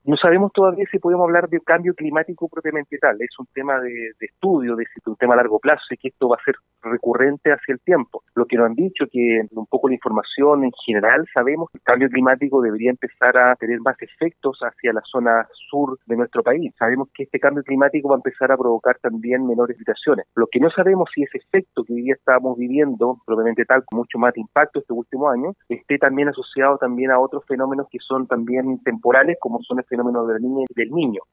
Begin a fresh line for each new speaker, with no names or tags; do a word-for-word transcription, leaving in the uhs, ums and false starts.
No sabemos todavía si podemos hablar de cambio climático propiamente tal. Es un tema de, de estudio, de, de un tema a largo plazo, y que esto va a ser recurrente hacia el tiempo. Lo que nos han dicho, que un poco la información en general, sabemos que el cambio climático debería empezar a tener más efectos hacia la zona sur de nuestro país. Sabemos que este cambio climático va a empezar a provocar también menores precipitaciones. Lo que no sabemos si ese efecto que hoy día estábamos viviendo, propiamente tal, con mucho más impacto este último año, esté también asociado también a otros fenómenos que son también temporales, como son el fenómeno del niño y del niño.